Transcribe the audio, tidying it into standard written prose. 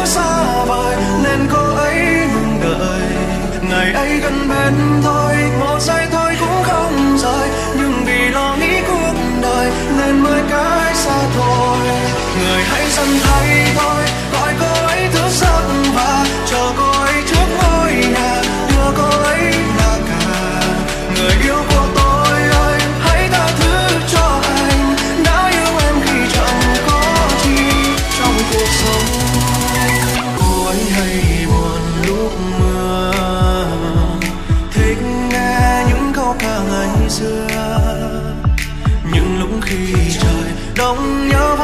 xa vời nên cô ấy ngừng đợi. Ngày ấy gần bên thôi, một giây thôi cũng không rời, nhưng vì lo nghĩ cuộc đời nên mới cách xa thôi. Người hãy dần thay thôi, gọi cô ấy thức giấc và chờ cô ấy trước ngôi nhà, đưa cô ấy là cả. Người yêu của tôi ơi, hãy tha thứ cho anh đã yêu em khi chẳng có chi trong cuộc sống. Cô ấy hay buồn lúc mưa, thích nghe những câu ca ngày xưa, những lúc khi trời đông nhớ